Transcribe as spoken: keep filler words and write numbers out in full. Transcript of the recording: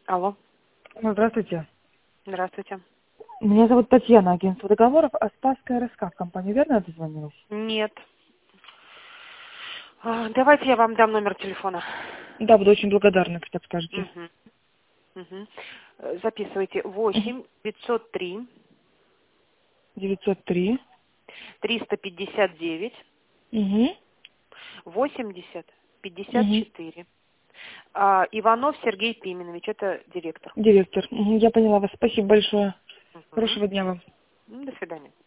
Алло. Ну, здравствуйте. Здравствуйте. Меня зовут Татьяна, агентство договоров, а Спасская РСК в компанию, верно я дозвонилась? Нет. А, Давайте я вам дам номер телефона. Да, буду очень благодарна, если подскажете. Угу. Угу. Э, Записывайте. восемь девятьсот три девятьсот три. триста пятьдесят девять Угу. восемьдесят пятьдесят Угу. четыре. А, Иванов Сергей Пименович, это директор. Директор. Мгм, я поняла вас. Спасибо большое. Угу. Хорошего дня вам. До свидания.